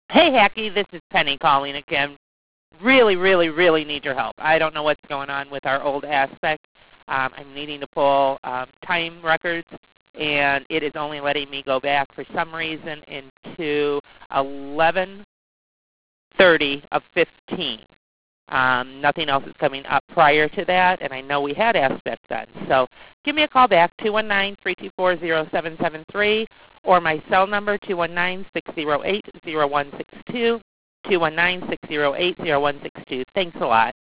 Hey, Hacky, this is Penny calling again. Really, really, really need your help. I don't know what's going on with our old aspect. I'm needing to pull time records, and it is only letting me go back for some reason into 11:30 of 15. Nothing else is coming up prior to that, and I know we had aspect then. So give me a call back, 219-324-0773, or my cell number, 219-608-0162, 219-608-0162. Thanks a lot.